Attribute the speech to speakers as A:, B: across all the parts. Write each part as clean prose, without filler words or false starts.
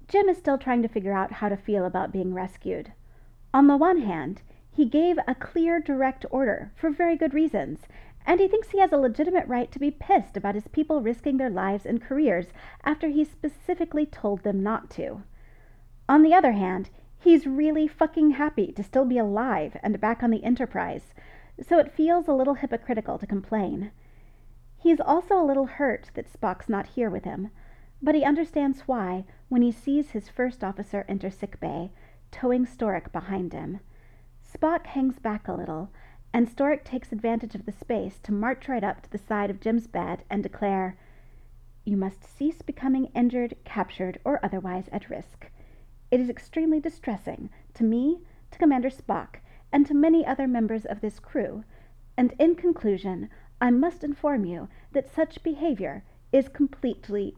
A: Jim is still trying to figure out how to feel about being rescued. On the one hand, he gave a clear, direct order for very good reasons, and he thinks he has a legitimate right to be pissed about his people risking their lives and careers after he specifically told them not to. On the other hand, he's really fucking happy to still be alive and back on the Enterprise, so it feels a little hypocritical to complain. He's also a little hurt that Spock's not here with him, but he understands why when he sees his first officer enter sickbay, towing Storik behind him. Spock hangs back a little, and Storik takes advantage of the space to march right up to the side of Jim's bed and declare, "You must cease becoming injured, captured, or otherwise at risk. It is extremely distressing to me, to Commander Spock, and to many other members of this crew, and in conclusion, I must inform you that such behavior is completely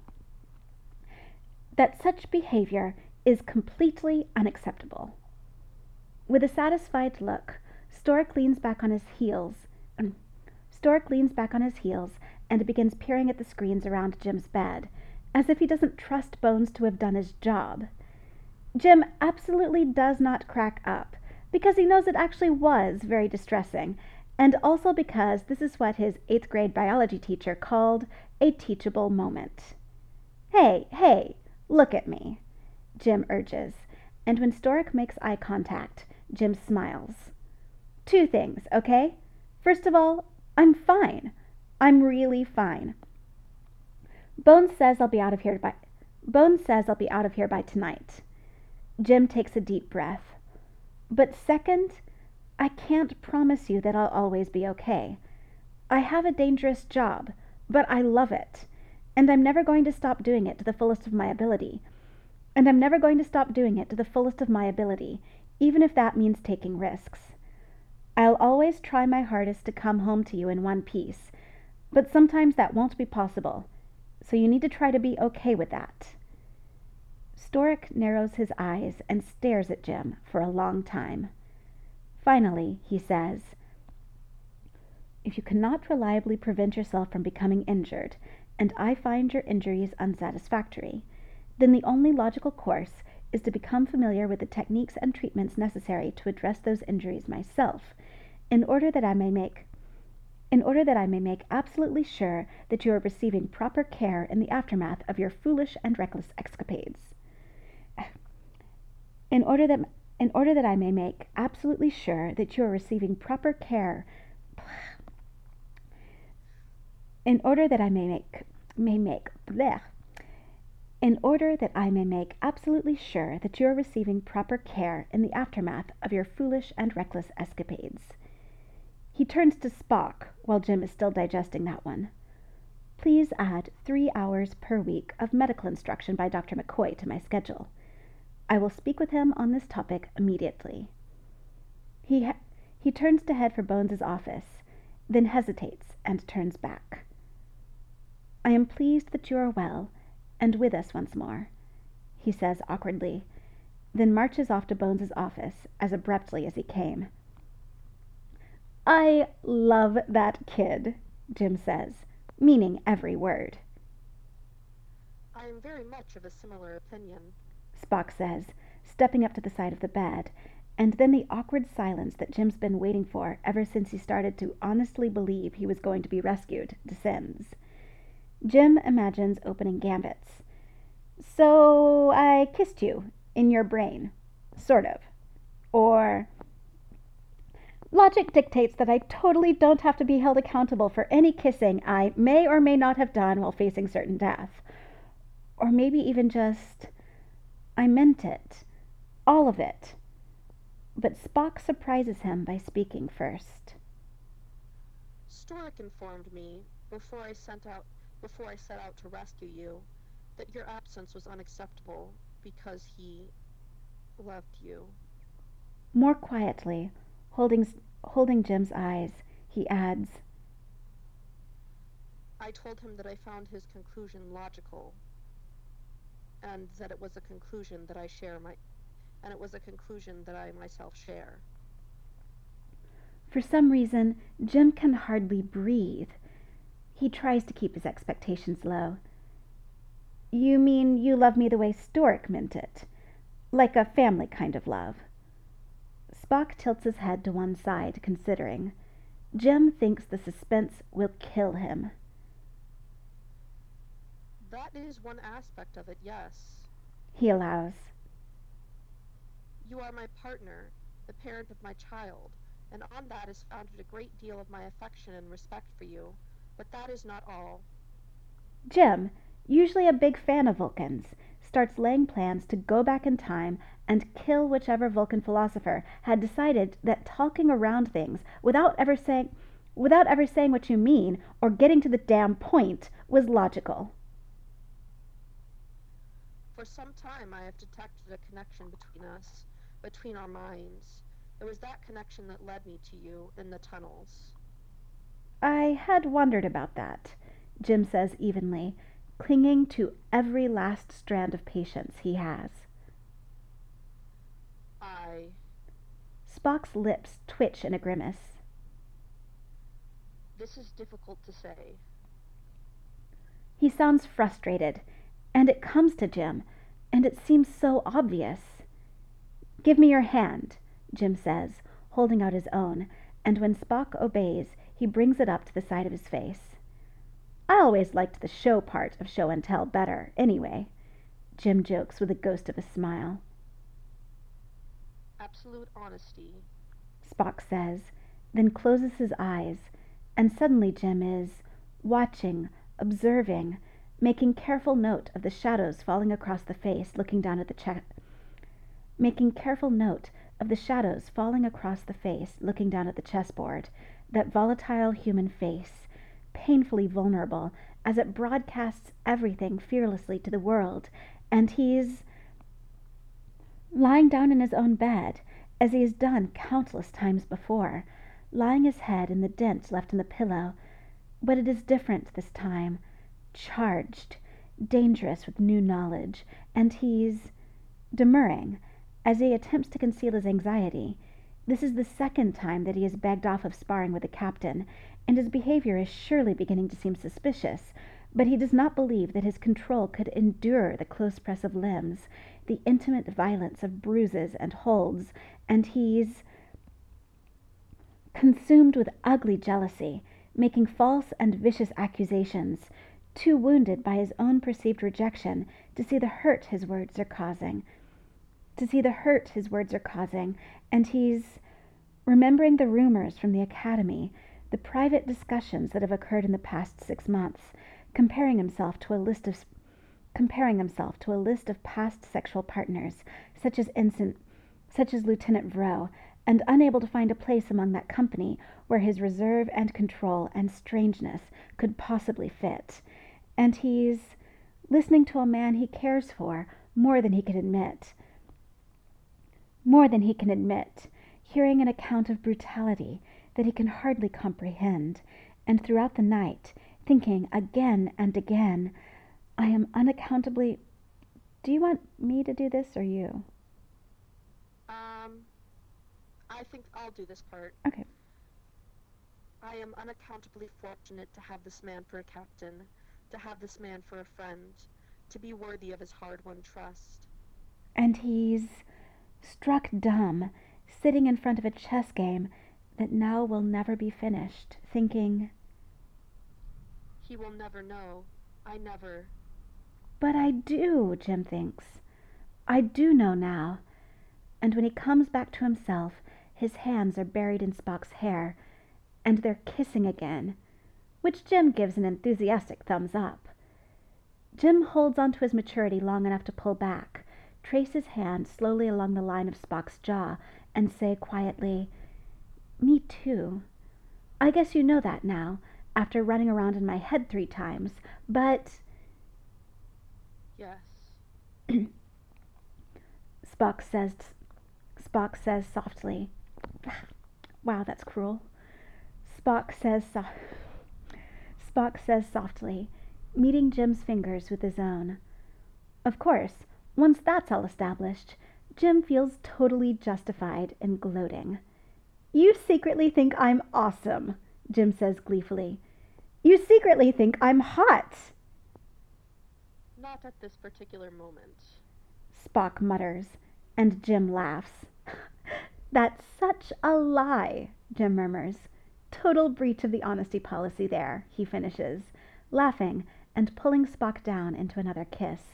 A: unacceptable." With a satisfied look, Storik leans back on his heels and begins peering at the screens around Jim's bed, as if he doesn't trust Bones to have done his job. Jim absolutely does not crack up, because he knows it actually was very distressing, and also because this is what his 8th grade biology teacher called a teachable moment. Hey, look at me," Jim urges, and when Storik makes eye contact, Jim smiles. "Two things, okay? First of all, I'm fine. I'm really fine. Bones says I'll be out of here by tonight." Jim takes a deep breath. "But second, I can't promise you that I'll always be okay. I have a dangerous job, but I love it, and I'm never going to stop doing it to the fullest of my ability. Even if that means taking risks. I'll always try my hardest to come home to you in one piece, but sometimes that won't be possible, so you need to try to be okay with that." Storik narrows his eyes and stares at Jim for a long time. Finally, he says, "If you cannot reliably prevent yourself from becoming injured, and I find your injuries unsatisfactory, then the only logical course is to become familiar with the techniques and treatments necessary to address those injuries myself, in order that I may make absolutely sure that you are receiving proper care in the aftermath of your foolish and reckless escapades. In order that I may make absolutely sure that you are receiving proper care in order that I may make absolutely sure that you are receiving proper care in the aftermath of your foolish and reckless escapades." He turns to Spock while Jim is still digesting that one. "Please add 3 hours per week of medical instruction by Dr. McCoy to my schedule. I will speak with him on this topic immediately." He turns to head for Bones's office, then hesitates and turns back. "I am pleased that you are well and with us once more," he says awkwardly, then marches off to Bones's office as abruptly as he came. "I love that kid," Jim says, meaning every word.
B: "I am very much of a similar opinion,"
A: Spock says, stepping up to the side of the bed, and then the awkward silence that Jim's been waiting for ever since he started to honestly believe he was going to be rescued descends. Jim imagines opening gambits. "So I kissed you in your brain, sort of. Or logic dictates that I totally don't have to be held accountable for any kissing I may or may not have done while facing certain death. Or maybe even just, I meant it. All of it." But Spock surprises him by speaking first.
B: "Storik informed me, before I set out to rescue you, that your absence was unacceptable because he loved you."
A: More quietly, holding Jim's eyes, he adds,
B: "I told him that I found his conclusion logical, and that it was a conclusion that I myself share."
A: For some reason, Jim can hardly breathe. He tries to keep his expectations low. You mean you love me the way Stork meant it? Like a family kind of love? Spock tilts his head to one side, considering. Jim thinks the suspense will kill him.
B: That is one aspect of it, yes.
A: He allows.
B: You are my partner, the parent of my child, and on that is founded a great deal of my affection and respect for you. But that is not all.
A: Jim, usually a big fan of Vulcans, starts laying plans to go back in time and kill whichever Vulcan philosopher had decided that talking around things without ever saying what you mean or getting to the damn point was logical.
B: For some time I have detected a connection between us, between our minds. It was that connection that led me to you in the tunnels.
A: I had wondered about that, Jim says evenly, clinging to every last strand of patience he has.
B: I...
A: Spock's lips twitch in a grimace.
B: This is difficult to say.
A: He sounds frustrated, and it comes to Jim, and it seems so obvious. Give me your hand, Jim says, holding out his own, and when Spock obeys, he brings it up to the side of his face. I always liked the show part of show and tell better, anyway, Jim jokes with a ghost of a smile.
B: Absolute honesty,
A: Spock says, then closes his eyes, and suddenly Jim is watching, observing, making careful note of the shadows falling across the face, looking down at the making careful note of the shadows falling across the face, looking down at the chessboard, that volatile human face, painfully vulnerable as it broadcasts everything fearlessly to the world, and he's lying down in his own bed, as he has done countless times before, lying his head in the dent left in the pillow, but it is different this time, charged, dangerous with new knowledge, and he's demurring, as he attempts to conceal his anxiety. This is the second time that he has begged off of sparring with the captain, and his behavior is surely beginning to seem suspicious, but he does not believe that his control could endure the close press of limbs, the intimate violence of bruises and holds, and he's consumed with ugly jealousy, making false and vicious accusations, too wounded by his own perceived rejection to see the hurt his words are causing. And he's remembering the rumors from the academy, the private discussions that have occurred in the past 6 months, comparing himself to a list of past sexual partners, such as Lieutenant Vro, and unable to find a place among that company where his reserve and control and strangeness could possibly fit. And he's listening to a man he cares for more than he can admit, hearing an account of brutality that he can hardly comprehend, and throughout the night thinking again and again, I am unaccountably... Do you want me to do this or you?
B: I think I'll do this part.
A: Okay.
B: I am unaccountably fortunate to have this man for a captain, to have this man for a friend, to be worthy of his hard-won trust.
A: And he's struck dumb, sitting in front of a chess game that now will never be finished, thinking,
B: He will never know. I never...
A: But I do, Jim thinks. I do know now. And when he comes back to himself, his hands are buried in Spock's hair, and they're kissing again, which Jim gives an enthusiastic thumbs up. Jim holds on to his maturity long enough to pull back, trace his hand slowly along the line of Spock's jaw, and say quietly, Me too. I guess you know that now, after running around in my head 3 times, but...
B: Yes.
A: Spock says softly. Wow, that's cruel. Spock says softly, meeting Jim's fingers with his own. Of course, once that's all established, Jim feels totally justified in gloating. You secretly think I'm awesome, Jim says gleefully. You secretly think I'm hot.
B: Not at this particular moment.
A: Spock mutters, and Jim laughs. That's such a lie, Jim murmurs. Total breach of the honesty policy there, he finishes, laughing and pulling Spock down into another kiss.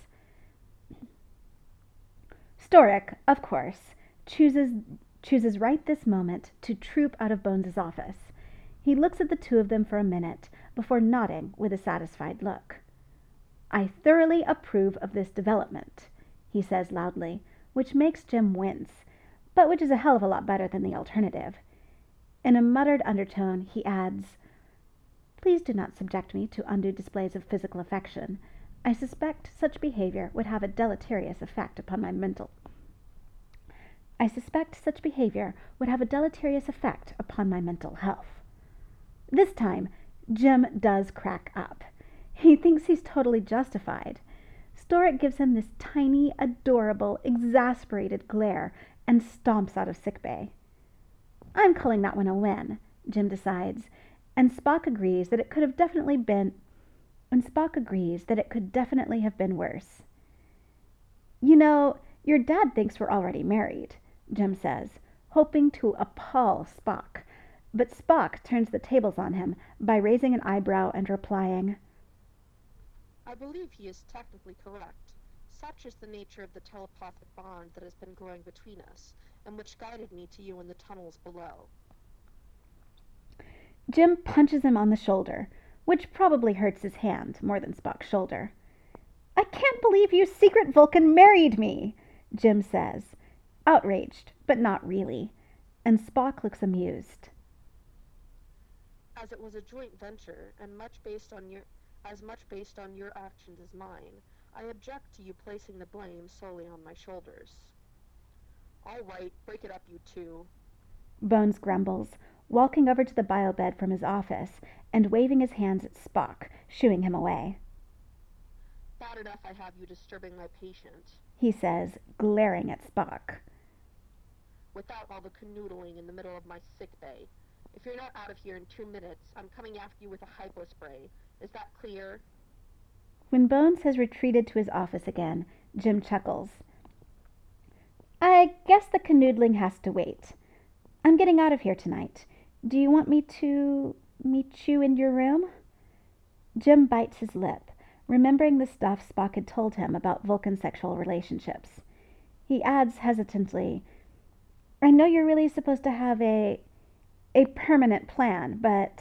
A: Stoic, of course, chooses right this moment to troop out of Bones's office. He looks at the two of them for a minute before nodding with a satisfied look. I thoroughly approve of this development, he says loudly, which makes Jim wince, but which is a hell of a lot better than the alternative. In a muttered undertone, he adds, Please do not subject me to undue displays of physical affection. I suspect such behavior would have a deleterious effect upon my mental health. This time, Jim does crack up. He thinks he's totally justified. Stoic gives him this tiny, adorable, exasperated glare and stomps out of sickbay. I'm calling that one a win, Jim decides, and Spock agrees that it could definitely have been worse. You know, your dad thinks we're already married, Jim says, hoping to appall Spock. But Spock turns the tables on him by raising an eyebrow and replying,
B: I believe he is technically correct. Such is the nature of the telepathic bond that has been growing between us, and which guided me to you in the tunnels below.
A: Jim punches him on the shoulder, which probably hurts his hand more than Spock's shoulder. I can't believe you secret Vulcan married me, Jim says, outraged, but not really, and Spock looks amused.
B: As it was a joint venture, and much based on your actions as mine, I object to you placing the blame solely on my shoulders. All right, break it up, you two,
A: Bones grumbles, walking over to the biobed from his office and waving his hands at Spock, shooing him away.
B: Bad enough I have you disturbing my patient,
A: he says, glaring at Spock.
B: Without all the canoodling in the middle of my sick bay. If you're not out of here in 2 minutes, I'm coming after you with a hypo spray. Is that clear?
A: When Bones has retreated to his office again, Jim chuckles. I guess the canoodling has to wait. I'm getting out of here tonight. Do you want me to meet you in your room? Jim bites his lip, remembering the stuff Spock had told him about Vulcan sexual relationships. He adds hesitantly, I know you're really supposed to have a permanent plan, but...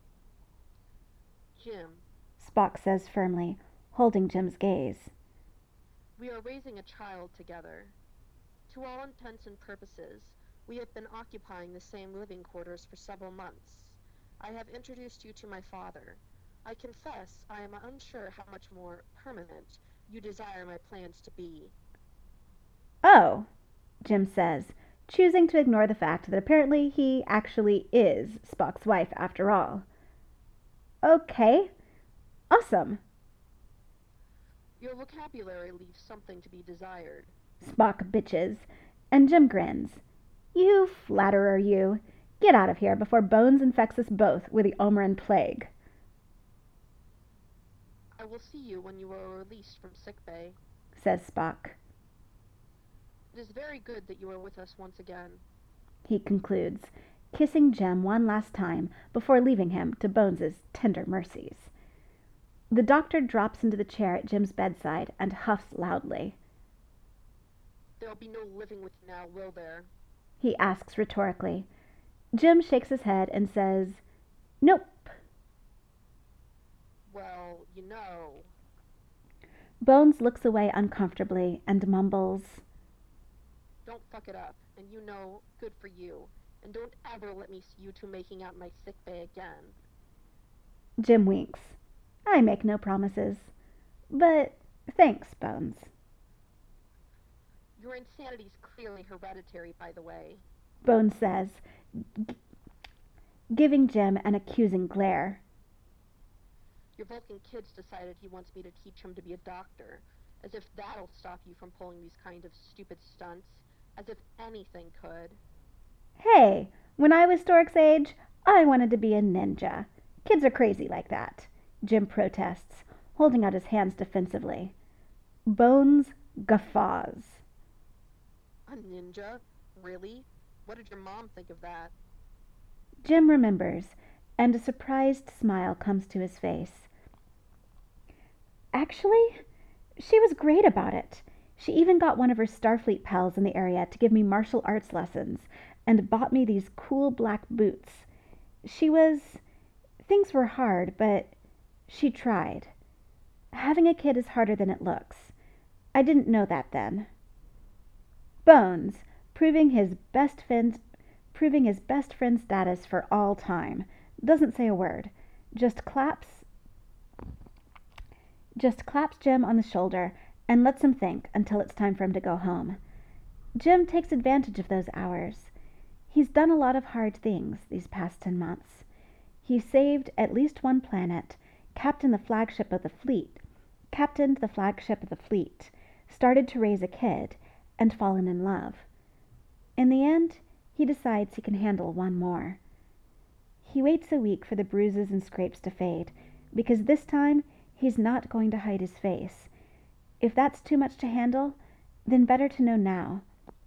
B: Jim,
A: Spock says firmly, holding Jim's gaze.
B: We are raising a child together. To all intents and purposes, we have been occupying the same living quarters for several months. I have introduced you to my father. I confess I am unsure how much more permanent you desire my plans to be.
A: Oh, Jim says, choosing to ignore the fact that apparently he actually is Spock's wife after all. Okay, awesome.
B: Your vocabulary leaves something to be desired,
A: Spock bitches, and Jim grins. You flatterer, you. Get out of here before Bones infects us both with the Omeran plague.
B: I will see you when you are released from sickbay,
A: says Spock.
B: It is very good that you are with us once again,
A: he concludes, kissing Jim one last time before leaving him to Bones's tender mercies. The doctor drops into the chair at Jim's bedside and huffs loudly.
B: There'll be no living with you now, will there?
A: He asks rhetorically. Jim shakes his head and says, Nope.
B: Well, you know...
A: Bones looks away uncomfortably and mumbles,
B: Don't fuck it up, and you know, good for you. And don't ever let me see you two making out in my sickbay again.
A: Jim winks. I make no promises. But thanks, Bones.
B: Your insanity's clearly hereditary, by the way,
A: Bones says, giving Jim an accusing glare.
B: Your Vulcan kid's decided he wants me to teach him to be a doctor, as if that'll stop you from pulling these kind of stupid stunts, as if anything could.
A: Hey, when I was Stork's age, I wanted to be a ninja. Kids are crazy like that, Jim protests, holding out his hands defensively. Bones guffaws.
B: A ninja? Really? What did your mom think of that?
A: Jim remembers, and a surprised smile comes to his face. Actually, she was great about it. She even got one of her Starfleet pals in the area to give me martial arts lessons and bought me these cool black boots. She was. Things were hard, but she tried. Having a kid is harder than it looks. I didn't know that then. Bones, proving his best friend status for all time, doesn't say a word, just claps Jim on the shoulder and lets him think until it's time for him to go home. Jim takes advantage of those hours. He's done a lot of hard things these past 10 months. He saved at least one planet, captained the flagship of the fleet, started to raise a kid, and fallen in love. In the end, he decides he can handle one more. He waits a week for the bruises and scrapes to fade, because this time he's not going to hide his face. If that's too much to handle, then better to know now.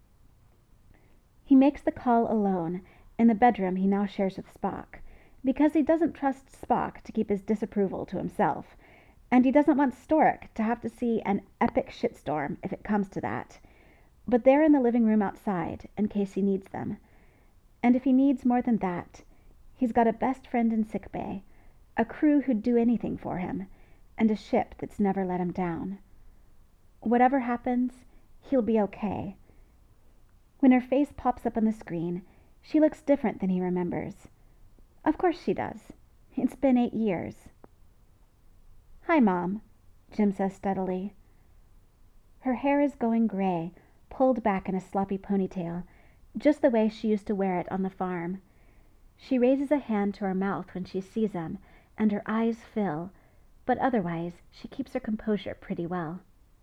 A: He makes the call alone, in the bedroom he now shares with Spock, because he doesn't trust Spock to keep his disapproval to himself, and he doesn't want Storik to have to see an epic shitstorm if it comes to that. But they're in the living room outside, in case he needs them. And if he needs more than that, he's got a best friend in sickbay, a crew who'd do anything for him, and a ship that's never let him down. Whatever happens, he'll be okay. When her face pops up on the screen, she looks different than he remembers. Of course she does. It's been 8 years. Hi, Mom, Jim says steadily. Her hair is going gray, pulled back in a sloppy ponytail, just the way she used to wear it on the farm. She raises a hand to her mouth when she sees him, and her eyes fill, but otherwise she keeps her composure pretty well.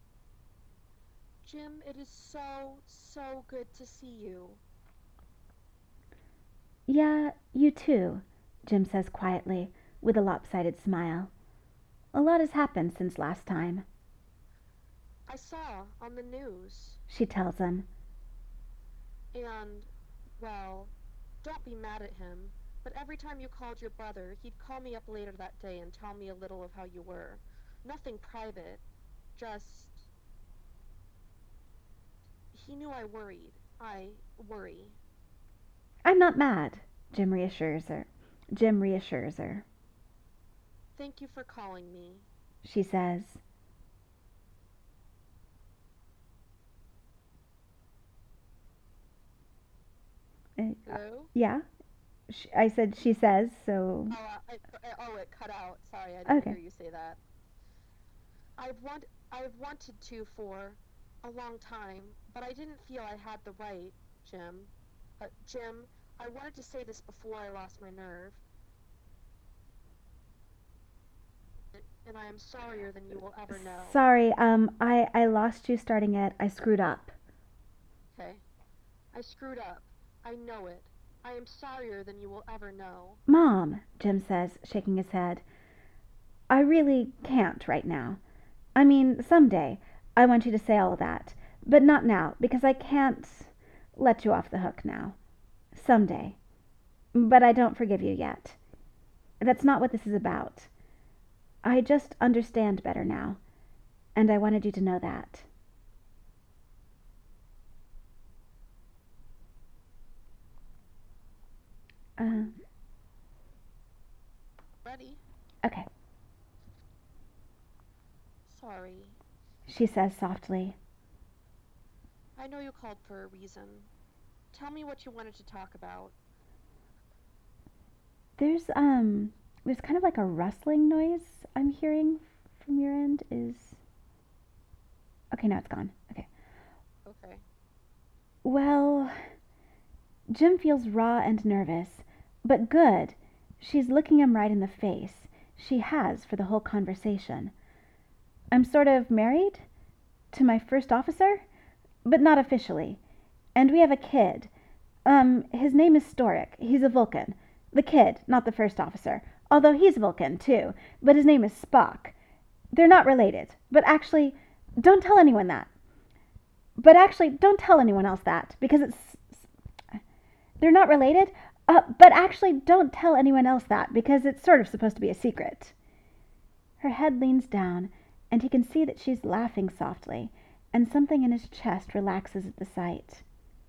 B: Jim, it is so, so good to see you.
A: Yeah, you too, Jim says quietly, with a lopsided smile. A lot has happened since last time.
B: I saw on the news.
A: She tells him.
B: And, well, don't be mad at him, but every time you called your brother, he'd call me up later that day and tell me a little of how you were. Nothing private, just... He knew I worried. I worry.
A: I'm not mad, Jim reassures her.
B: Thank you for calling me,
A: she says.
B: Hello?
A: Yeah? I said she says, so...
B: It cut out. Sorry, I didn't hear you say that. I've wanted to for a long time, but I didn't feel I had the right, Jim. Jim, I wanted to say this before I lost my nerve. And I am sorrier than you will ever know.
A: Sorry, I lost you starting at I screwed up.
B: Okay. I screwed up. I know it. I am sorrier than you will ever know.
A: Mom, Jim says, shaking his head. I really can't right now. I mean, someday I want you to say all that, but not now, because I can't let you off the hook now. Someday. But I don't forgive you yet. That's not what this is about. I just understand better now, and I wanted you to know that.
B: Ready?
A: Okay,
B: Sorry.
A: she says softly.
B: I know you called for a reason. Tell me what you wanted to talk about.
A: There's kind of like a rustling noise I'm hearing from your end. Okay, now it's gone. Okay.
B: Okay.
A: Well, Jim feels raw and nervous, but good. She's looking him right in the face. She has for the whole conversation. I'm sort of married to my first officer, but not officially. And we have a kid. His name is Storik. He's a Vulcan. The kid, not the first officer. Although he's Vulcan, too. But his name is Spock. They're not related. But actually, Don't tell anyone that. But actually, don't tell anyone else that, because they're not related. But actually, don't tell anyone else that, because it's sort of supposed to be a secret. Her head leans down, and he can see that she's laughing softly, and something in his chest relaxes at the sight.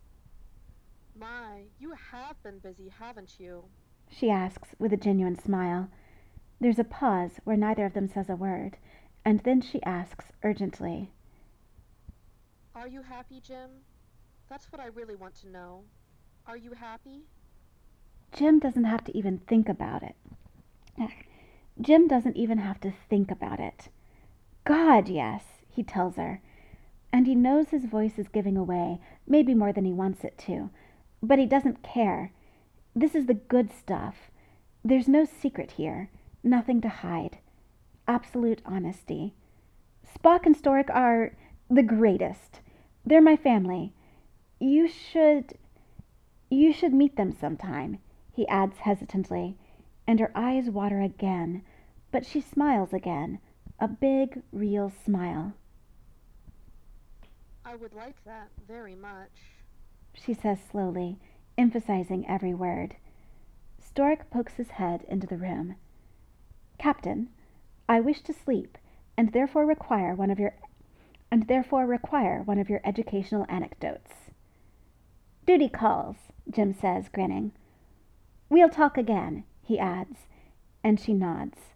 B: My, you have been busy, haven't you?
A: She asks with a genuine smile. There's a pause where neither of them says a word, and then she asks urgently,
B: Are you happy, Jim? That's what I really want to know. Are you happy?
A: Jim doesn't have to even think about it. Jim doesn't even have to think about it. God, yes, he tells her, and he knows his voice is giving away, maybe more than he wants it to, but he doesn't care. This is the good stuff. There's no secret here, nothing to hide. Absolute honesty. Spock and Stoic are the greatest. They're my family. You should you should meet them sometime, he adds hesitantly, and her eyes water again, but she smiles again, a big, real smile.
B: I would like that very much.
A: She says slowly, emphasizing every word. Stoic pokes his head into the room. Captain, I wish to sleep, and therefore require one of your educational anecdotes. Duty calls, Jim says, grinning. We'll talk again, he adds, and she nods.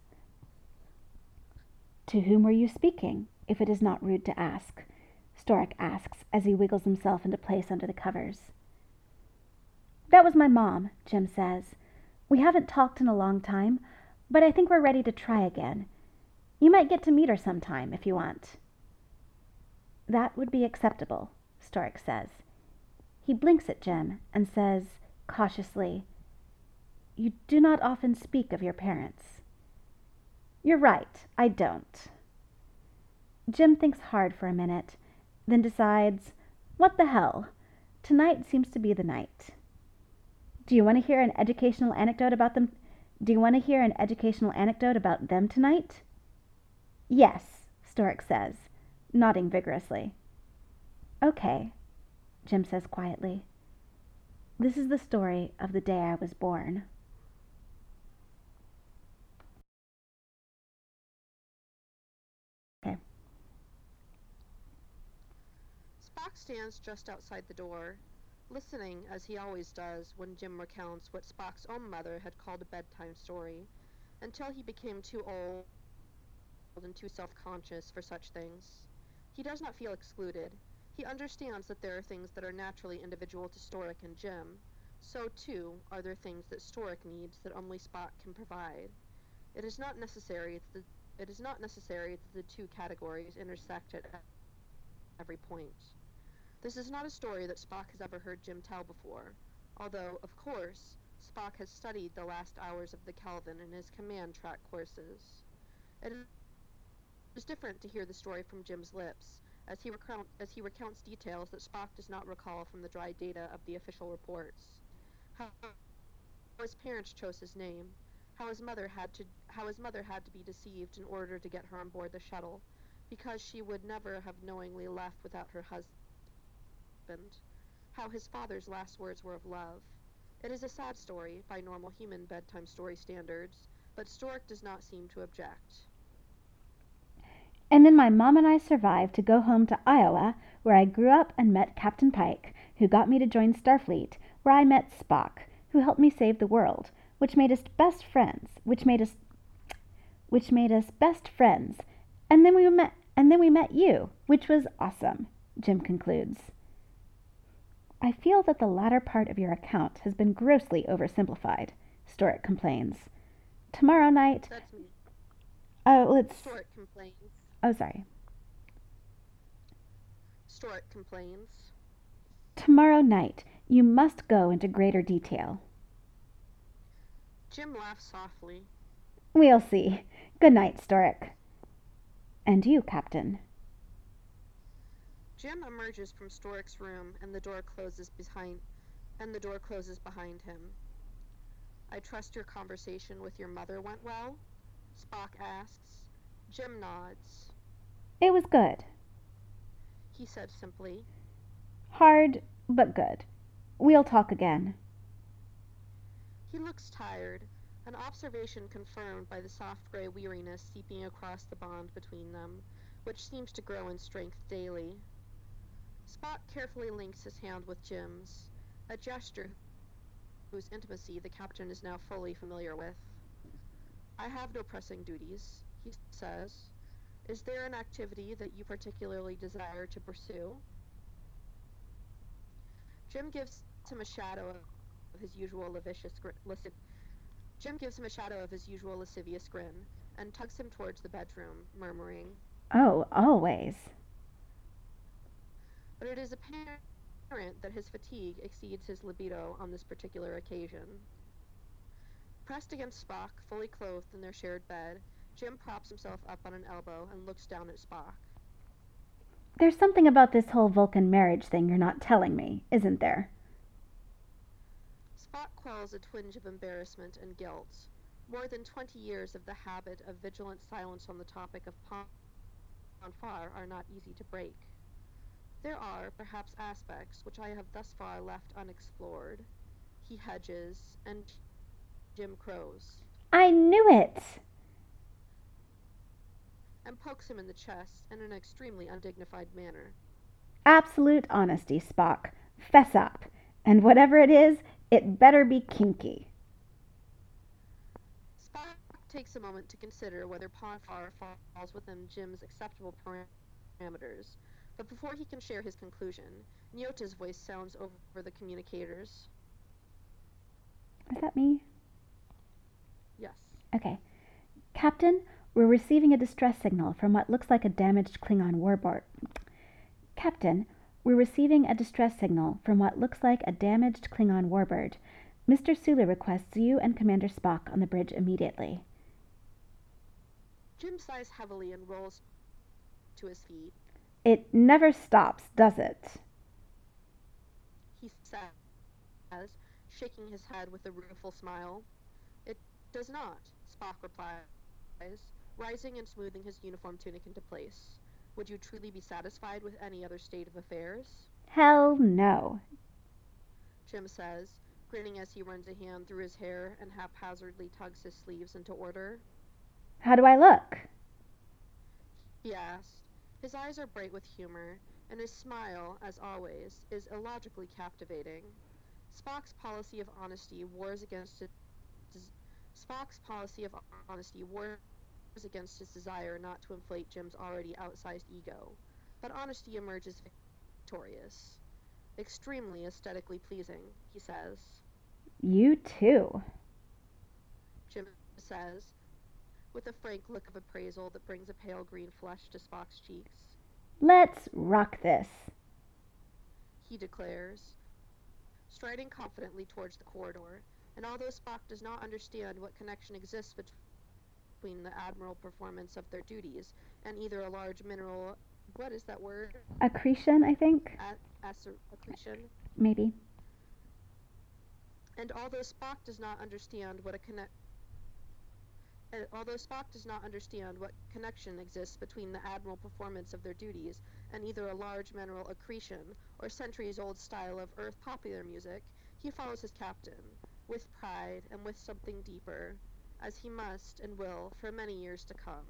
A: To whom were you speaking, if it is not rude to ask? Stoic asks as he wiggles himself into place under the covers. That was my mom, Jim says. We haven't talked in a long time, but I think we're ready to try again. You might get to meet her sometime, if you want. That would be acceptable, Stoic says. He blinks at Jim and says, cautiously, You do not often speak of your parents. You're right, I don't. Jim thinks hard for a minute, then decides, what the hell? Tonight seems to be the night. Do you want to hear an educational anecdote about them? Do you want to hear an educational anecdote about them tonight? Yes, Stoic says, nodding vigorously. Okay, Jim says quietly. This is the story of the day I was born. Okay.
B: Spock stands just outside the door, listening as he always does when Jim recounts what Spock's own mother had called a bedtime story, until he became too old and too self-conscious for such things. He does not feel excluded. He understands that there are things that are naturally individual to Stoic and Jim. So, too, are there things that Stoic needs that only Spock can provide. It is not necessary that the two categories intersect at every point. This is not a story that Spock has ever heard Jim tell before, although, of course, Spock has studied the last hours of the Kelvin in his command track courses. It is different to hear the story from Jim's lips, as he recounts details that Spock does not recall from the dry data of the official reports. How his parents chose his name, how his mother had to be deceived in order to get her on board the shuttle, because she would never have knowingly left without her husband, how his father's last words were of love. It is a sad story by normal human bedtime story standards, but Stoic does not seem to object.
A: And then my mom and I survived to go home to Iowa, where I grew up and met Captain Pike, who got me to join Starfleet, where I met Spock, who helped me save the world, which made us best friends, and then we met you, which was awesome, Jim concludes. I feel that the latter part of your account has been grossly oversimplified, Stoic complains. Tomorrow night.
B: That's me. Stoic complains.
A: Oh, sorry.
B: Stoic complains.
A: Tomorrow night, you must go into greater detail.
B: Jim laughs softly.
A: We'll see. Good night, Stoic. And you, Captain.
B: Jim emerges from Stoic's room and the door closes behind him. I trust your conversation with your mother went well? Spock asks. Jim nods.
A: It was good.
B: he said simply.
A: Hard, but good. We'll talk again.
B: He looks tired, an observation confirmed by the soft gray weariness seeping across the bond between them, which seems to grow in strength daily. Spock carefully links his hand with Jim's, a gesture whose intimacy the captain is now fully familiar with. I have no pressing duties, he says. Is there an activity that you particularly desire to pursue? Jim gives him a shadow of his usual lascivious grin, and tugs him towards the bedroom, murmuring,
A: Oh, always.
B: but it is apparent that his fatigue exceeds his libido on this particular occasion. Pressed against Spock, fully clothed in their shared bed, Jim props himself up on an elbow and looks down at Spock.
A: There's something about this whole Vulcan marriage thing you're not telling me, isn't there?
B: Spock quells a twinge of embarrassment and guilt. More than 20 years of the habit of vigilant silence on the topic of Ponfar are not easy to break. There are, perhaps, aspects which I have thus far left unexplored. He hedges, and Jim crows.
A: I knew it!
B: And pokes him in the chest in an extremely undignified manner.
A: Absolute honesty, Spock. Fess up. And whatever it is, it better be kinky.
B: Spock takes a moment to consider whether Ponfar falls within Jim's acceptable parameters, but before he can share his conclusion, Nyota's voice sounds over the communicators.
A: Is that me?
B: Yes.
A: Okay. Captain, we're receiving a distress signal from what looks like a damaged Klingon warbird. Captain, we're receiving a distress signal from what looks like a damaged Klingon warbird. Mr. Sulu requests you and Commander Spock on the bridge immediately.
B: Jim sighs heavily and rolls to his feet.
A: It never stops, does it?
B: He says, shaking his head with a rueful smile. It does not, Spock replies, rising and smoothing his uniform tunic into place. Would you truly be satisfied with any other state of affairs?
A: Hell no,
B: Jim says, grinning as he runs a hand through his hair and haphazardly tugs his sleeves into order.
A: How do I look?
B: He asked. His eyes are bright with humor, and his smile, as always, is illogically captivating. Spock's policy of honesty wars against his desire not to inflate Jim's already outsized ego, but honesty emerges victorious. Extremely aesthetically pleasing, he says.
A: You too.
B: Jim says, with a frank look of appraisal that brings a pale green flush to Spock's cheeks.
A: Let's rock this,
B: He declares, striding confidently towards the corridor, and although Spock does not understand what connection exists between the Admiral performance of their duties and either a large mineral, what is that word?
A: Accretion, I think?
B: Accretion.
A: Maybe.
B: And although Spock does not understand what connection exists between the Admiral performance of their duties and either a large mineral accretion or centuries-old style of Earth popular music, he follows his captain, with pride and with something deeper, as he must and will for many years to come.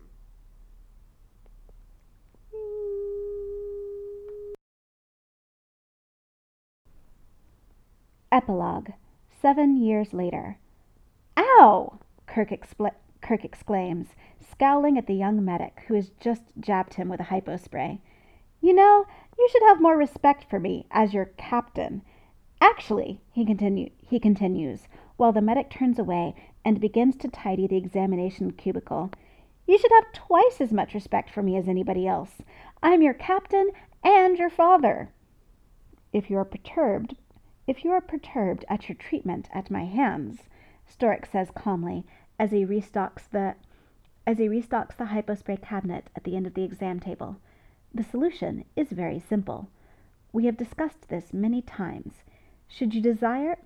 A: Epilogue. 7 years later. Ow! Kirk exclaims, scowling at the young medic who has just jabbed him with a hypospray. You know, you should have more respect for me as your captain. Actually, he continues, while the medic turns away and begins to tidy the examination cubicle, you should have twice as much respect for me as anybody else. I'm your captain and your father. If you are perturbed at your treatment at my hands, Stoic says calmly as he restocks the hypospray cabinet at the end of the exam table. The solution is very simple. We have discussed this many times. Should you desire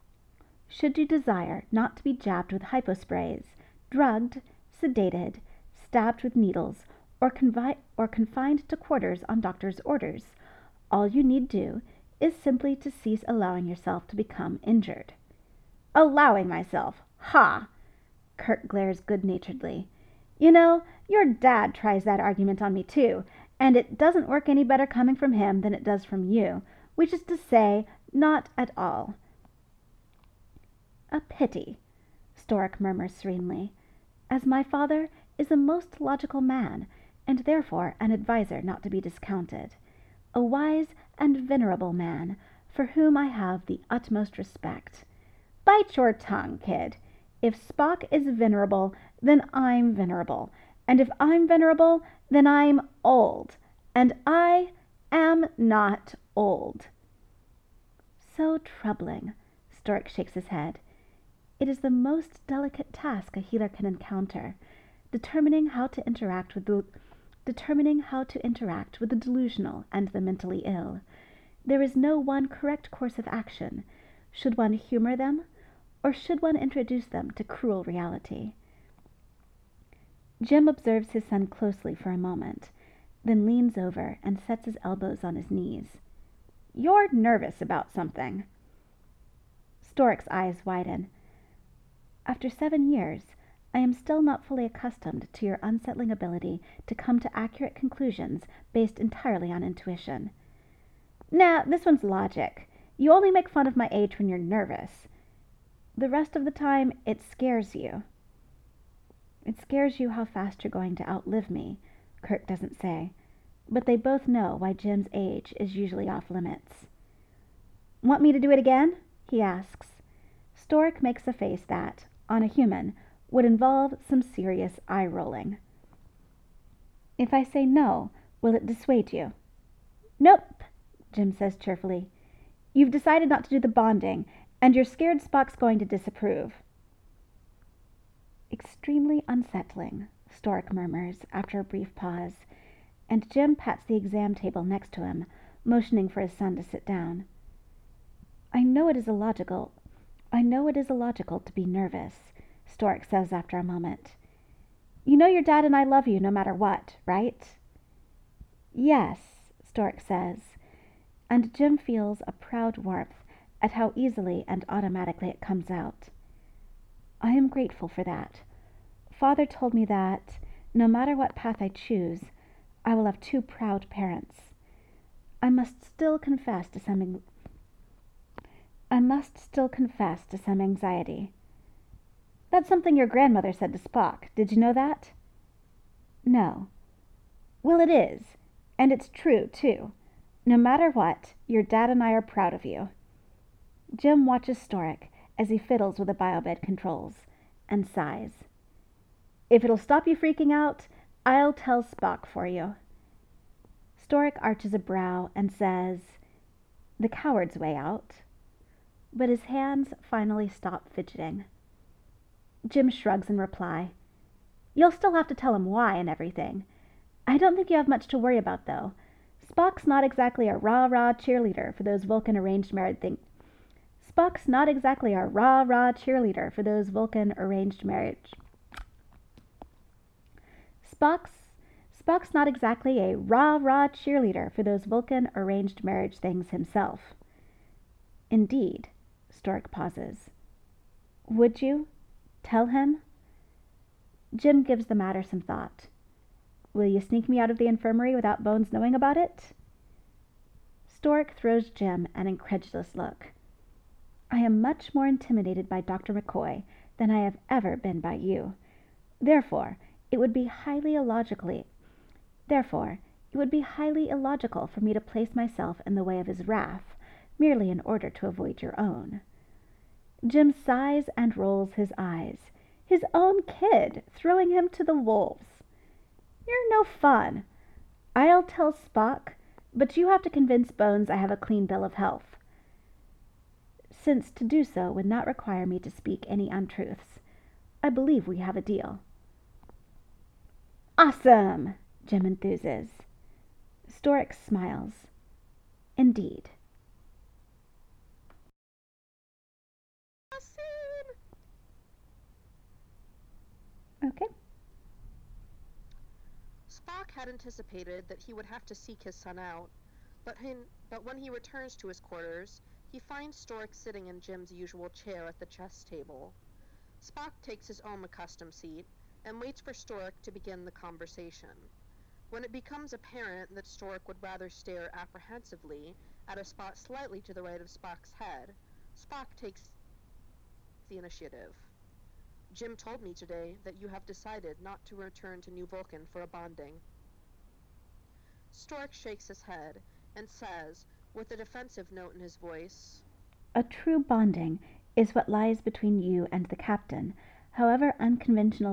A: not to be jabbed with hyposprays, drugged, sedated, stabbed with needles, or confined to quarters on doctor's orders. All you need do is simply to cease allowing yourself to become injured. Allowing myself? Ha! Kirk glares good-naturedly. You know, your dad tries that argument on me too, and it doesn't work any better coming from him than it does from you, which is to say, not at all. A pity, Stoic murmurs serenely, as my father is a most logical man, and therefore an adviser not to be discounted, a wise and venerable man, for whom I have the utmost respect. Bite your tongue, kid. If Spock is venerable, then I'm venerable, and if I'm venerable, then I'm old, and I am not old. So troubling, Stoic shakes his head. It is the most delicate task a healer can encounter, determining how to interact with the delusional and the mentally ill. There is no one correct course of action. Should one humor them, or should one introduce them to cruel reality? Jim observes his son closely for a moment, then leans over and sets his elbows on his knees. You're nervous about something. Storic's eyes widen. After 7 years, I am still not fully accustomed to your unsettling ability to come to accurate conclusions based entirely on intuition. Nah, this one's logic. You only make fun of my age when you're nervous. The rest of the time, it scares you. It scares you how fast you're going to outlive me, Kirk doesn't say, but they both know why Jim's age is usually off limits. Want me to do it again? He asks. Stoic makes a face that, on a human, would involve some serious eye-rolling. If I say no, will it dissuade you? Nope, Jim says cheerfully. You've decided not to do the bonding, and you're scared Spock's going to disapprove. Extremely unsettling, Stoic murmurs after a brief pause, and Jim pats the exam table next to him, motioning for his son to sit down. I know it is illogical to be nervous, Stoic says after a moment. You know your dad and I love you no matter what, right? Yes, Stoic says, and Jim feels a proud warmth at how easily and automatically it comes out. I am grateful for that. Father told me that, no matter what path I choose, I will have 2 proud parents. I must still confess to some anxiety. That's something your grandmother said to Spock. Did you know that? No. Well, it is, and it's true, too. No matter what, your dad and I are proud of you. Jim watches Stoic as he fiddles with the biobed controls, and sighs. If it'll stop you freaking out, I'll tell Spock for you. Stoic arches a brow and says, the coward's way out. But his hands finally stop fidgeting. Jim shrugs in reply. You'll still have to tell him why and everything. I don't think you have much to worry about, though. Spock's not exactly a rah-rah cheerleader for those Vulcan arranged marriage things. Spock's not exactly a rah-rah cheerleader for those Vulcan arranged marriage. Spock's not exactly a rah-rah cheerleader for those Vulcan arranged marriage things himself. Indeed, Stoic pauses. Would you tell him? Jim gives the matter some thought. Will you sneak me out of the infirmary without Bones knowing about it? Stoic throws Jim an incredulous look. I am much more intimidated by Dr. McCoy than I have ever been by you. Therefore, it would be highly illogical for me to place myself in the way of his wrath, merely in order to avoid your own. Jim sighs and rolls his eyes. His own kid, throwing him to the wolves. You're no fun. I'll tell Spock, but you have to convince Bones I have a clean bill of health, since to do so would not require me to speak any untruths. I believe we have a deal. Awesome, Jim enthuses. Stoic smiles. Indeed. Okay.
B: Spock had anticipated that he would have to seek his son out, but when he returns to his quarters, he finds Stork sitting in Jim's usual chair at the chess table. Spock takes his own accustomed seat and waits for Stork to begin the conversation. When it becomes apparent that Stork would rather stare apprehensively at a spot slightly to the right of Spock's head, Spock takes the initiative. Jim told me today that you have decided not to return to New Vulcan for a bonding. Stork shakes his head and says, with a defensive note in his voice,
A: A true bonding is what lies between you and the captain, however unconventional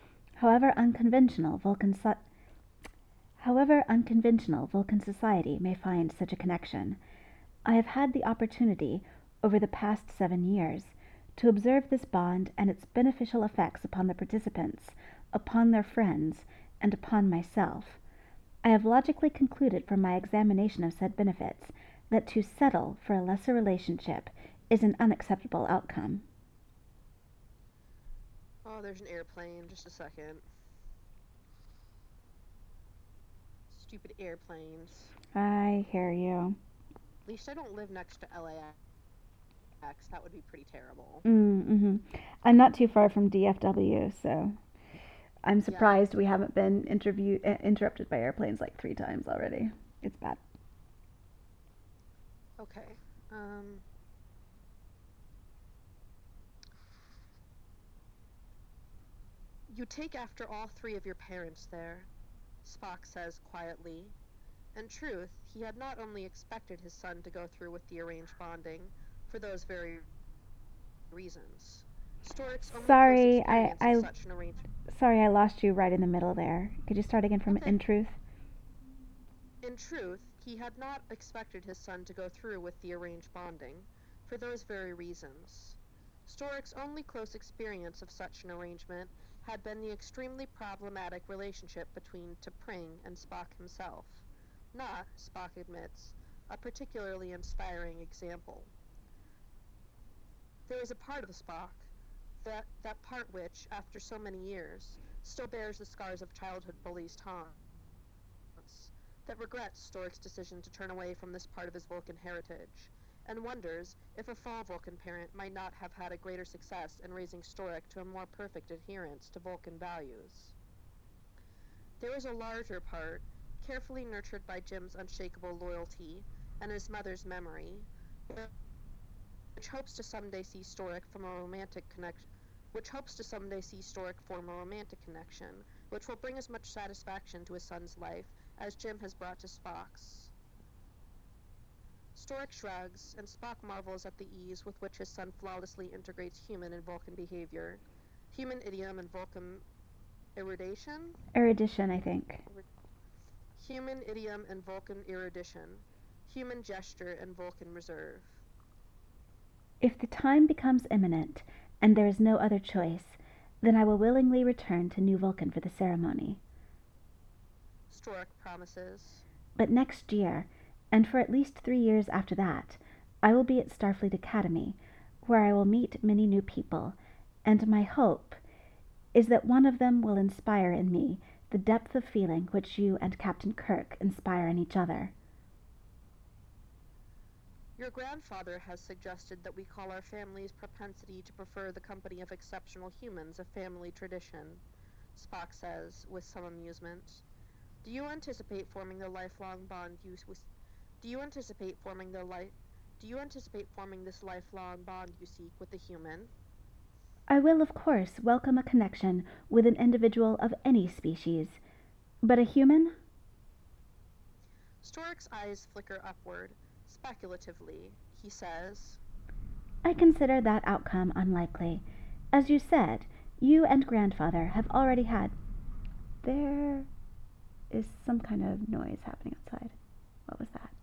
A: Vulcan society may find such a connection. I have had the opportunity, over the past 7 years, to observe this bond and its beneficial effects upon the participants, upon their friends, and upon myself. I have logically concluded from my examination of said benefits that to settle for a lesser relationship is an unacceptable outcome.
B: Oh, there's an airplane. Just a second. Stupid airplanes.
A: I hear you.
B: At least I don't live next to LAX. That would be pretty terrible.
A: Mm-hmm. I'm not too far from DFW, so I'm surprised we haven't been interrupted by airplanes like 3 times already. It's bad.
B: Okay. You take after all 3 of your parents there, Spock says quietly. In truth, he had not only expected his son to go through with the arranged bonding for those very reasons. Stork's only
A: Sorry,
B: close experience of such an arrangement.
A: Sorry, I lost you right in the middle there. Could you start again from
B: Okay.
A: In truth?
B: In truth, he had not expected his son to go through with the arranged bonding for those very reasons. Stork's only close experience of such an arrangement had been the extremely problematic relationship between T'Pring and Spock himself. Not, Spock admits, a particularly inspiring example. There is a part of Spock, that part which, after so many years, still bears the scars of childhood bullies' taunts, that regrets Stork's decision to turn away from this part of his Vulcan heritage, and wonders if a full Vulcan parent might not have had a greater success in raising Stork to a more perfect adherence to Vulcan values. There is a larger part, carefully nurtured by Jim's unshakable loyalty and his mother's memory, which hopes to someday see Stork form a romantic connection, which will bring as much satisfaction to his son's life as Jim has brought to Spock's. Stork shrugs, and Spock marvels at the ease with which his son flawlessly integrates human and Vulcan behavior, human idiom and Vulcan erudition?
A: Erudition, I think.
B: Human idiom and Vulcan erudition, human gesture and Vulcan reserve.
A: If the time becomes imminent, and there is no other choice, then I will willingly return to New Vulcan for the ceremony.
B: Stork promises.
A: But next year, and for at least 3 years after that, I will be at Starfleet Academy, where I will meet many new people, and my hope is that one of them will inspire in me the depth of feeling which you and Captain Kirk inspire in each other.
B: Your grandfather has suggested that we call our family's propensity to prefer the company of exceptional humans a family tradition, Spock says, with some amusement. Do you anticipate forming this lifelong bond you seek with the human?
A: I will, of course, welcome a connection with an individual of any species, but a human?
B: Stork's eyes flicker upward. Speculatively, he says,
A: I consider that outcome unlikely. As you said, you and grandfather have already had... There is some kind of noise happening outside. What was that?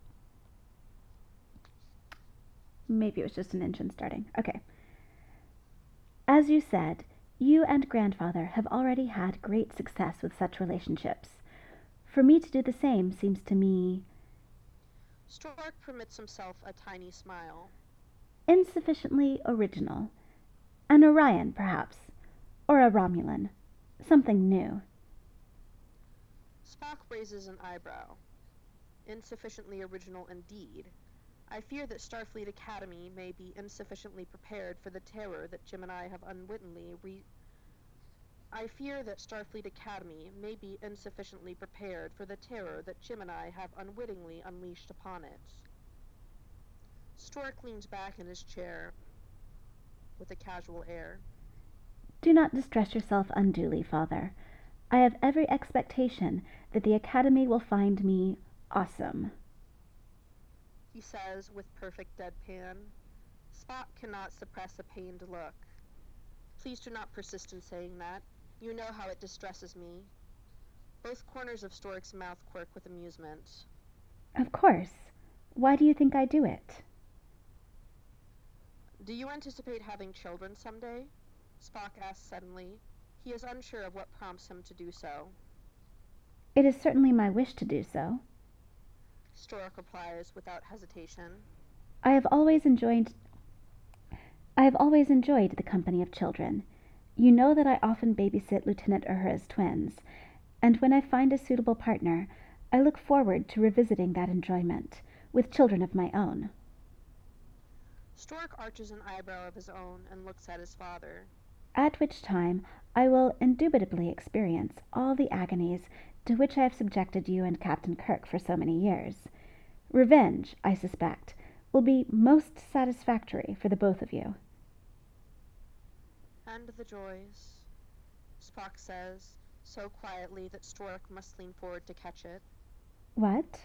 A: Maybe it was just an engine starting. Okay. As you said, you and grandfather have already had great success with such relationships. For me to do the same seems to me...
B: Stork permits himself a tiny smile.
A: Insufficiently original. An Orion, perhaps. Or a Romulan. Something new.
B: Spock raises an eyebrow. Insufficiently original indeed. I fear that Starfleet Academy may be insufficiently prepared for the terror that Jim and I have unwittingly I fear that Starfleet Academy may be insufficiently prepared for the terror that Jim and I have unwittingly unleashed upon it. Stork leans back in his chair with a casual air.
A: Do not distress yourself unduly, Father. I have every expectation that the Academy will find me awesome,
B: He says with perfect deadpan. Spock cannot suppress a pained look. Please do not persist in saying that. You know how it distresses me. Both corners of Stork's mouth quirk with amusement.
A: Of course. Why do you think I do it?
B: Do you anticipate having children someday? Spock asks suddenly. He is unsure of what prompts him to do so.
A: It is certainly my wish to do so.
B: Stork replies without hesitation.
A: I have always enjoyed the company of children. You know that I often babysit Lieutenant Uhura's twins, and when I find a suitable partner, I look forward to revisiting that enjoyment with children of my own.
B: Stork arches an eyebrow of his own and looks at his father.
A: At which time I will indubitably experience all the agonies to which I have subjected you and Captain Kirk for so many years. Revenge, I suspect, will be most satisfactory for the both of you.
B: And the joys, Spock says, so quietly that Stork must lean forward to catch it.
A: What?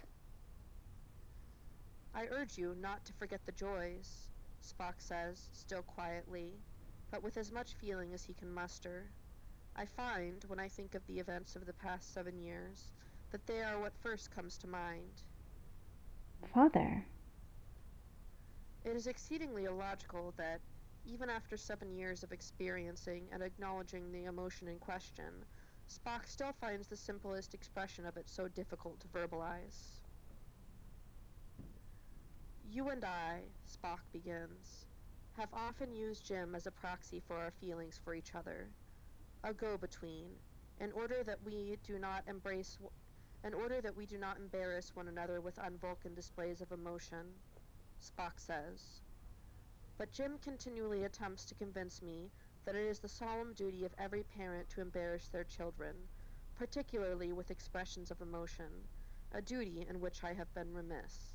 B: I urge you not to forget the joys, Spock says, still quietly, but with as much feeling as he can muster. I find, when I think of the events of the past 7 years, that they are what first comes to mind.
A: Father.
B: It is exceedingly illogical that, even after 7 years of experiencing and acknowledging the emotion in question, Spock still finds the simplest expression of it so difficult to verbalize. You and I, Spock begins, have often used Jim as a proxy for our feelings for each other, a go-between, in order that we do not embrace embarrass one another with unvulcan displays of emotion, Spock says. But Jim continually attempts to convince me that it is the solemn duty of every parent to embarrass their children, particularly with expressions of emotion, a duty in which I have been remiss.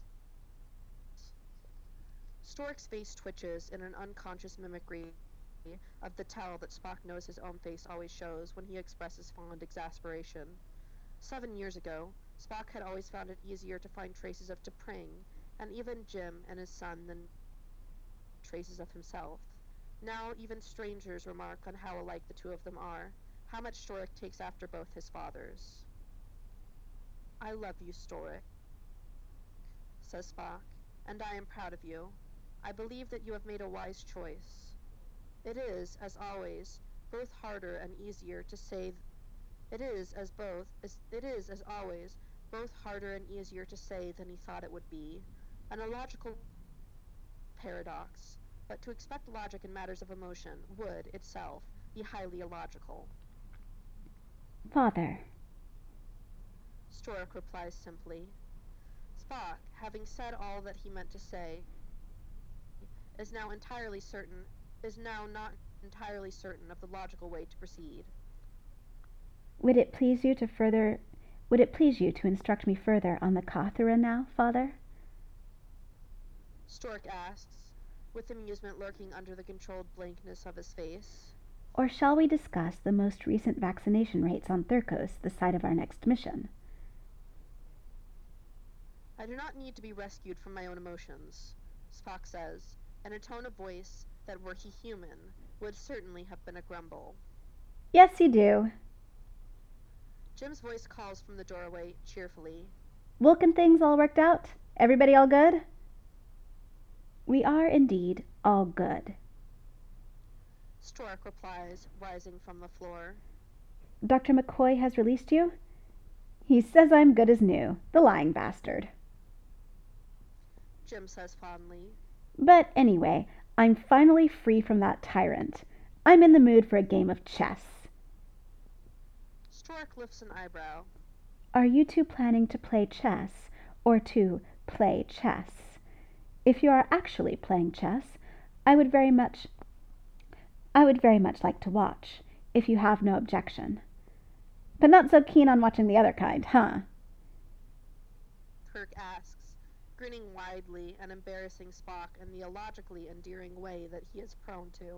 B: Stork's face twitches in an unconscious mimicry of the tell that Spock knows his own face always shows when he expresses fond exasperation. 7 years ago, Spock had always found it easier to find traces of T'Pring, and even Jim and his son, than traces of himself. Now even strangers remark on how alike the two of them are, how much Stork takes after both his fathers. I love you, Stork, says Spock, and I am proud of you. I believe that you have made a wise choice. It is, as always, both harder and easier to say it is as always both harder and easier to say than he thought it would be, an illogical paradox, but to expect logic in matters of emotion would, itself, be highly illogical.
A: Father.
B: Stork replies simply. Spock, having said all that he meant to say, is now not entirely certain of the logical way to proceed.
A: Would it please you to instruct me further on the Kathura now, Father?
B: Stork asks, with amusement lurking under the controlled blankness of his face.
A: Or shall we discuss the most recent vaccination rates on Thurkos, the site of our next mission?
B: I do not need to be rescued from my own emotions, Spock says, in a tone of voice that, were he human, would certainly have been a grumble.
A: Yes, you do.
B: Jim's voice calls from the doorway cheerfully.
A: Vulcan things all worked out? Everybody all good? We are indeed all good.
B: Stork replies, rising from the floor.
A: Dr. McCoy has released you? He says I'm good as new, the lying bastard.
B: Jim says fondly.
A: But anyway, I'm finally free from that tyrant. I'm in the mood for a game of chess.
B: Stork lifts an eyebrow.
A: Are you two planning to play chess or to play chess? If you are actually playing chess, I would very much like to watch, if you have no objection. But not so keen on watching the other kind, huh?
B: Kirk asks, grinning widely and embarrassing Spock in the illogically endearing way that he is prone to.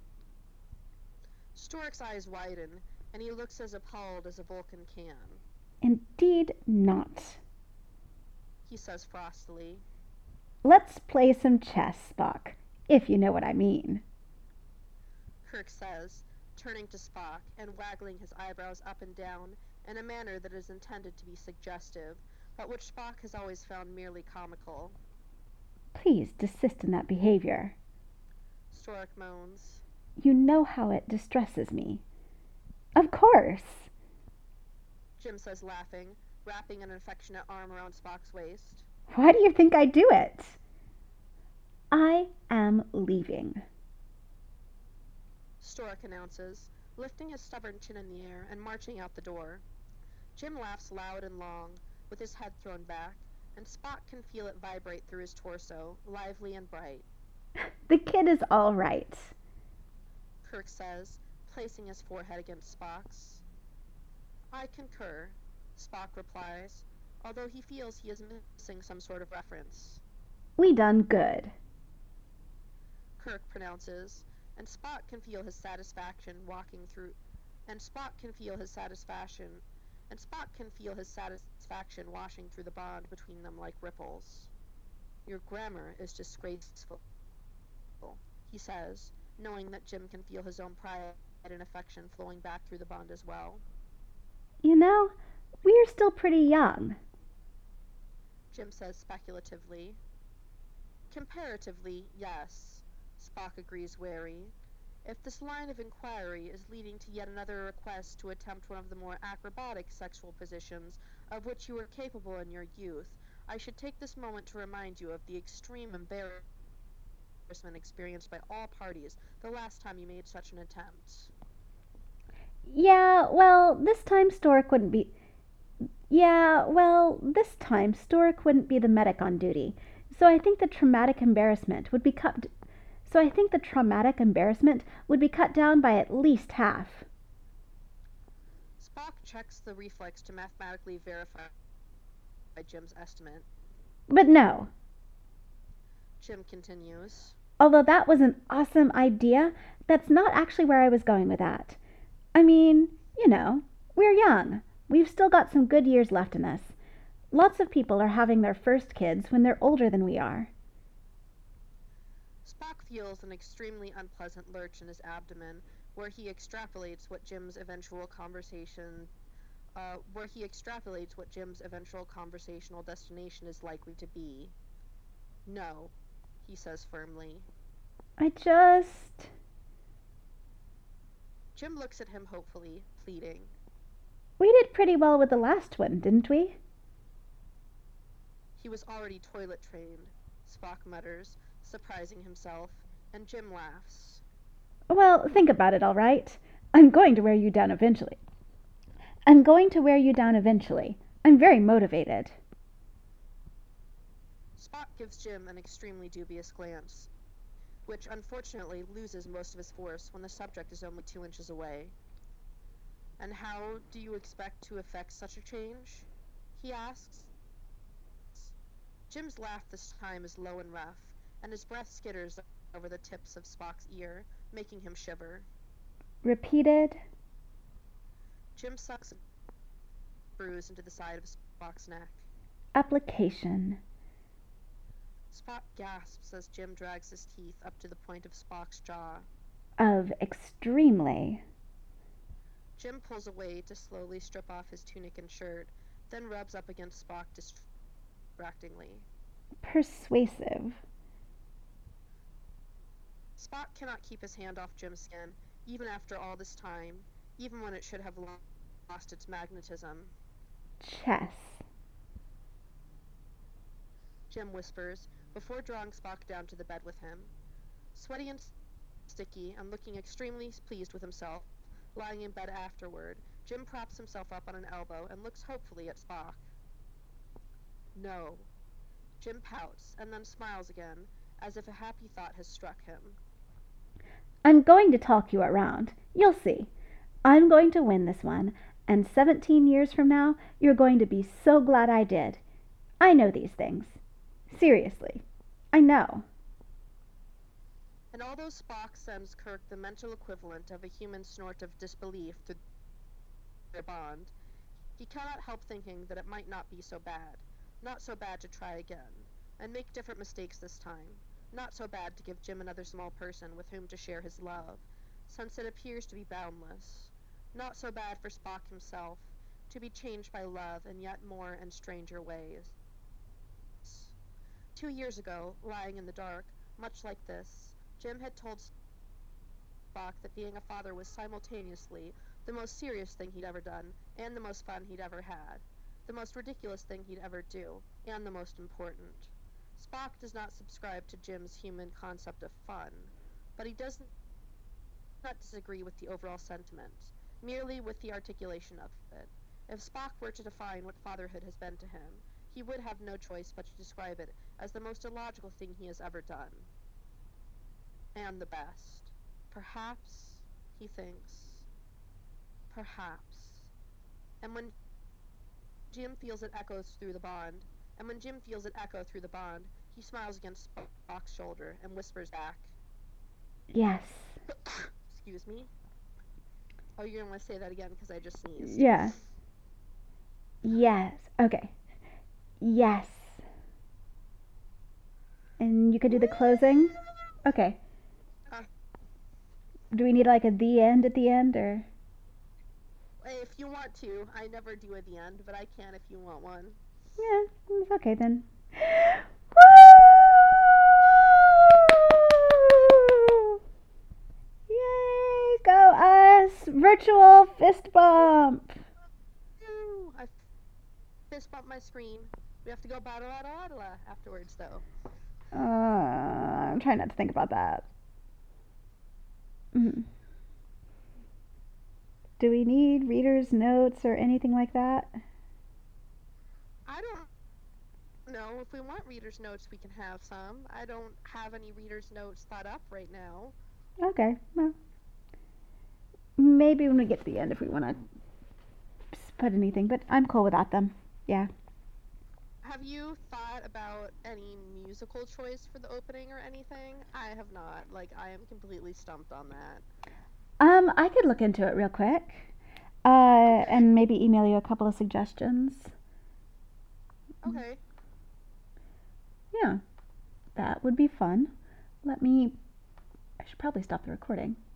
B: Stork's eyes widen, and he looks as appalled as a Vulcan can.
A: Indeed not,
B: He says frostily.
A: Let's play some chess, Spock, if you know what I mean.
B: Kirk says, turning to Spock and waggling his eyebrows up and down in a manner that is intended to be suggestive, but which Spock has always found merely comical.
A: Please desist in that behavior.
B: Stork moans.
A: You know how it distresses me. Of course,
B: Jim says, laughing, wrapping an affectionate arm around Spock's waist.
A: Why do you think I do it? I am leaving,
B: Stork announces, lifting his stubborn chin in the air and marching out the door. Jim laughs loud and long, with his head thrown back, and Spock can feel it vibrate through his torso, lively and bright.
A: The kid is all right,
B: Kirk says, placing his forehead against Spock's. I concur, Spock replies, although he feels he is missing some sort of reference.
A: We done good,
B: Kirk pronounces, and Spock can feel his satisfaction walking through, and Spock can feel his satisfaction washing through the bond between them like ripples. Your grammar is disgraceful, he says, knowing that Jim can feel his own pride and affection flowing back through the bond as well.
A: You know, we're still pretty young,
B: Jim says speculatively. Comparatively, yes, Spock agrees wary. If this line of inquiry is leading to yet another request to attempt one of the more acrobatic sexual positions of which you were capable in your youth, I should take this moment to remind you of the extreme embarrassment experienced by all parties the last time you made such an attempt.
A: Yeah, well, this time Stork wouldn't be the medic on duty. So I think the traumatic embarrassment would be cut down by at least half.
B: Spock checks the reflex to mathematically verify Jim's estimate.
A: But no.
B: Jim continues.
A: Although that was an awesome idea, that's not actually where I was going with that. I mean, you know, we're young. We've still got some good years left in us. Lots of people are having their first kids when they're older than we are.
B: Spock feels an extremely unpleasant lurch in his abdomen, where he extrapolates what Jim's eventual conversational destination is likely to be. No, he says firmly. Jim looks at him hopefully, pleading.
A: We did pretty well with the last one, didn't we?
B: He was already toilet trained, Spock mutters, surprising himself, and Jim laughs.
A: Well, think about it, all right? I'm going to wear you down eventually. I'm very motivated.
B: Spock gives Jim an extremely dubious glance, which unfortunately loses most of his force when the subject is only 2 inches away. And how do you expect to effect such a change? He asks. Jim's laugh this time is low and rough, and his breath skitters over the tips of Spock's ear, making him shiver.
A: Repeated.
B: Jim sucks a bruise into the side of Spock's neck.
A: Application.
B: Spock gasps as Jim drags his teeth up to the point of Spock's jaw.
A: Of extremely.
B: Jim pulls away to slowly strip off his tunic and shirt, then rubs up against Spock distractingly.
A: Persuasive.
B: Spock cannot keep his hand off Jim's skin, even after all this time, even when it should have lost its magnetism.
A: Chess.
B: Jim whispers, before drawing Spock down to the bed with him. Sweaty and sticky, and looking extremely pleased with himself, lying in bed afterward, Jim props himself up on an elbow and looks hopefully at Spock. No. Jim pouts and then smiles again, as if a happy thought has struck him.
A: I'm going to talk you around. You'll see. I'm going to win this one, and 17 years from now, you're going to be so glad I did. I know these things. Seriously. I know.
B: And although Spock sends Kirk the mental equivalent of a human snort of disbelief through their bond, he cannot help thinking that it might not be so bad. Not so bad to try again, and make different mistakes this time. Not so bad to give Jim another small person with whom to share his love, since it appears to be boundless. Not so bad for Spock himself, to be changed by love in yet more and stranger ways. 2 years ago, lying in the dark, much like this, Jim had told Spock that being a father was simultaneously the most serious thing he'd ever done, and the most fun he'd ever had, the most ridiculous thing he'd ever do, and the most important. Spock does not subscribe to Jim's human concept of fun, but he does not disagree with the overall sentiment, merely with the articulation of it. If Spock were to define what fatherhood has been to him, he would have no choice but to describe it as the most illogical thing he has ever done. And the best. Perhaps, he thinks. Perhaps. And when Jim feels it echoes through the bond, he smiles against Spock's shoulder and whispers back,
A: Yes.
B: Excuse me? Oh, you're going to want to say that again because I just sneezed.
A: Yeah. Yes. Okay. Yes. And you could do the closing? Okay. Do we need like a the end at the end, or?
B: If you want to. I never do at the end, but I can if you want one.
A: Yeah, it's okay then. Woo! Yay! Go us! Virtual fist bump!
B: I fist bumped my screen. We have to go battle afterwards, though.
A: I'm trying not to think about that. Mm-hmm. Do we need reader's notes or anything like that?
B: I don't know. If we want reader's notes, we can have some. I don't have any reader's notes thought up right now.
A: Okay, well, maybe when we get to the end if we want to put anything, but I'm cool without them. Yeah.
B: Have you thought about any musical choice for the opening or anything? I have not. I am completely stumped on that.
A: I could look into it real quick. Okay. And maybe email you a couple of suggestions.
B: Okay.
A: Yeah. That would be fun. I should probably stop the recording.